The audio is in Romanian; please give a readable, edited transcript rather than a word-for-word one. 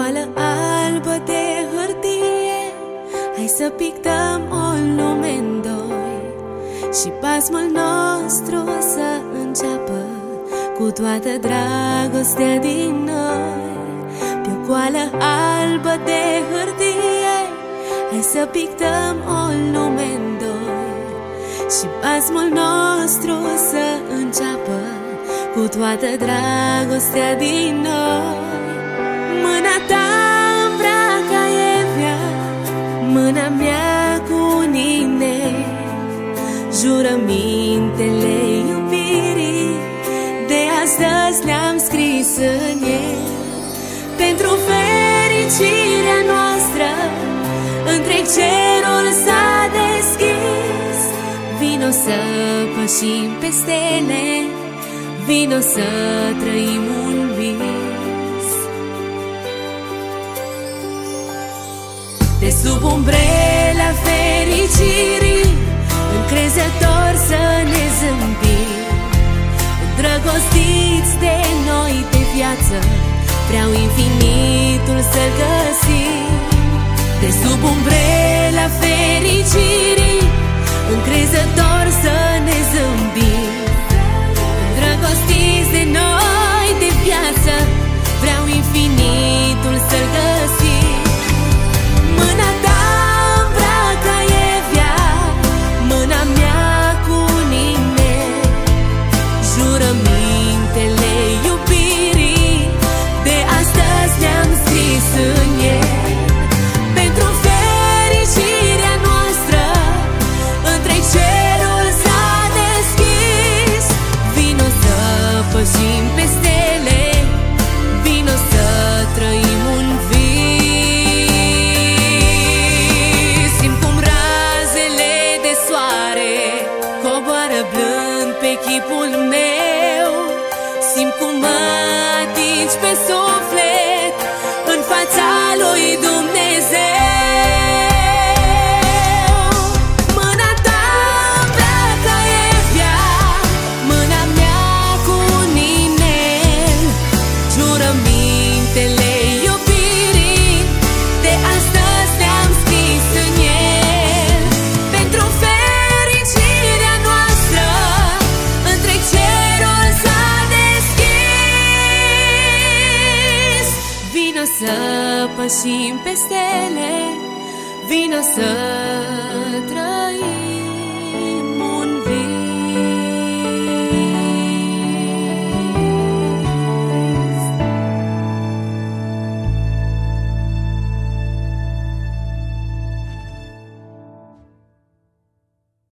coală albă de hârtie, hai să pictăm o lume în doi și pasmul nostru să înceapă cu toată dragostea din noi. Pe o coală albă de hârtie, hai să pictăm o lume în doi și pasmul nostru să înceapă cu toată dragostea din noi. Mâna ta îmbracă Evia, mâna mea cu unine, jurămintele iubirii de astăzi le-am scris în el. Pentru fericirea noastră întreg cerul s-a deschis. Vino să pășim pe stele, vino să trăim un vis. De sub umbrela fericirii, încrezător să ne zâmbim, îndrăgostiți de noi de viață, vreau infinitul să găsim. De sub umbrela fericirii, încrezător să ne zâmbim, îndrăgostiți de noi de viață, vreau infinitul să-l găsim. Mâna ta îmbracă Evia, mâna mea cu unine, jurămintele iubirii de astăzi le-am scris în el. Pentru fericirea noastră întreg cerul s-a deschis. Vino să pășim pe stele, vino să trăim un vis. Simt cum razele de soare coboară blând pe chipul meu, simt cum mă atingi pe suflet în fața lui Dumnezeu. Mâna ta îmbracă Evia, mâna mea cu unine, jurămintele iubirii de astăzi le-am scris în el. Pentru fericirea noastră întreg cerul s-a deschis. Vino să pășim pe stele, vino să